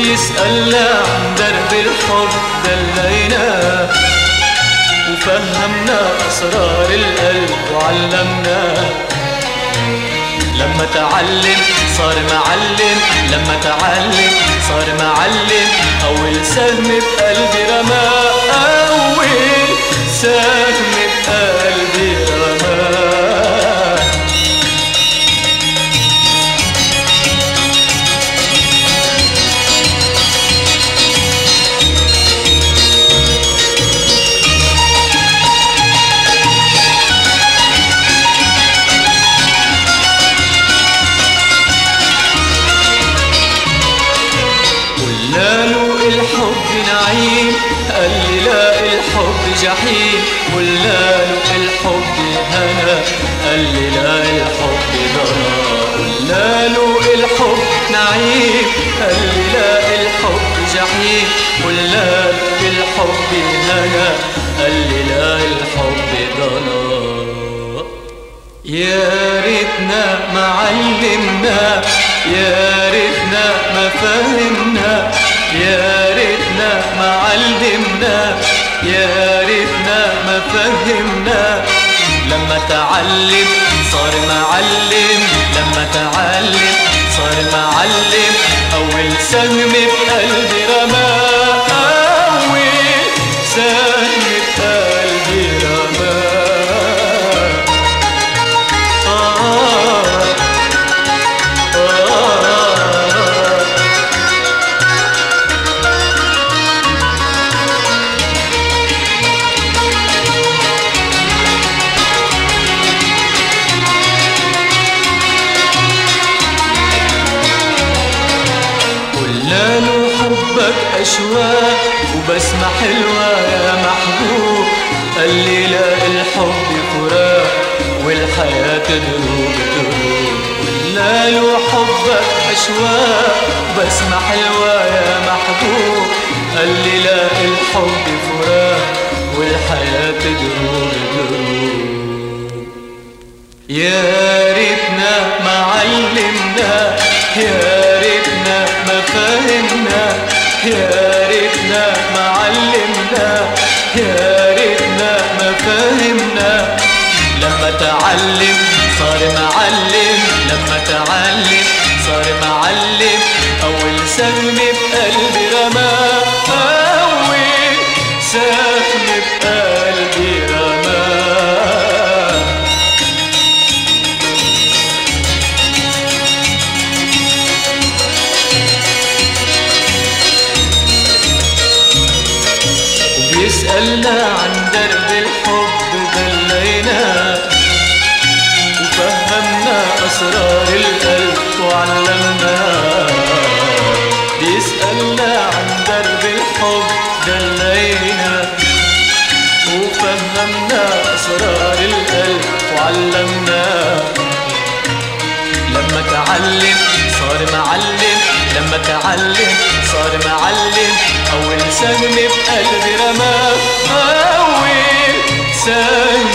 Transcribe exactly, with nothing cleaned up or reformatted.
وبيسألنا عن درب الحب دلينا وفهمنا أسرار القلب وعلمنا. لما تعلم صار معلم، لما تعلم صار معلم. أول سهم بقلبي رمى، أول سهم بقلبي رمى. الحب نعيم، قال لي لا الحب جحيم. قلنا له الحب هنا، قال لي لا الحب ضنا. قلنا له الحب نعيم، قال لي لا الحب جحيم. قلنا له الحب هنا، قال لي لا الحب ضنا. يا ريتنا ما علمنا، يا ريتنا ما فهمنا، يا ريتنا ما علمنا، يا ريتنا ما فهمنا. لما تعلم صار معلم، لما تعلم صار معلم. أول سهم بقلبي رمى، أول سهم بقلبي رمى. أشواق وبسمة حلوة يا محبوب. قال لي لا الحب فراق والحياة دروب دروب. قلنا له حبك أشواق وبسمة حلوة يا محبوب. قال لي لا الحب فراق والحياة دروب دروب. يا ريتنا ما علمنا، يا ريتنا ما فهمنا، يا ريتنا ما علمنا، يا ريتنا ما فهمنا. لما تعلم صار معلم، لما تعلم صار معلم. أول سهم بقلبي رمى، أول سهم بقلبي رمى. يسألنا عن درب الحب دلينا وفهمنا أسرار القلب وعلمنا. بيسألنا عن درب الحب دلينا وفهمنا أسرار القلب وعلمنا. لما تعلم صار معلم، لما تعلم صار معلم. أول سهم بقلبي رمى، أول سهم